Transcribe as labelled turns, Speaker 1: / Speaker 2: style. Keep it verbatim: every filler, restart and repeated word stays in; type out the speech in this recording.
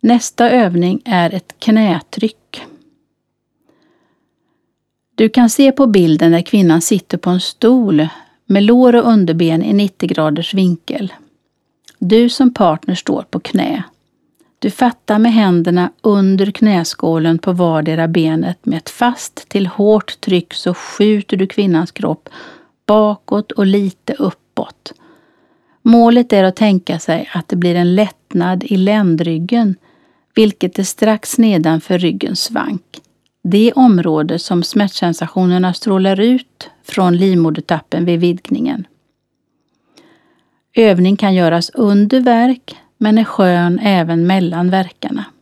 Speaker 1: Nästa övning är ett knätryck. Du kan se på bilden där kvinnan sitter på en stol med lår och underben i nittio graders vinkel. Du som partner står på knä. Du fattar med händerna under knäskålen på vardera benet med ett fast till hårt tryck, så skjuter du kvinnans kropp bakåt och lite uppåt. Målet är att tänka sig att det blir en lättnad i ländryggen, vilket är strax nedanför ryggens svank. Det område som smärtsensationerna strålar ut från livmodertappen vid vidgningen. Övning kan göras under värk, men är skön även mellan värkarna.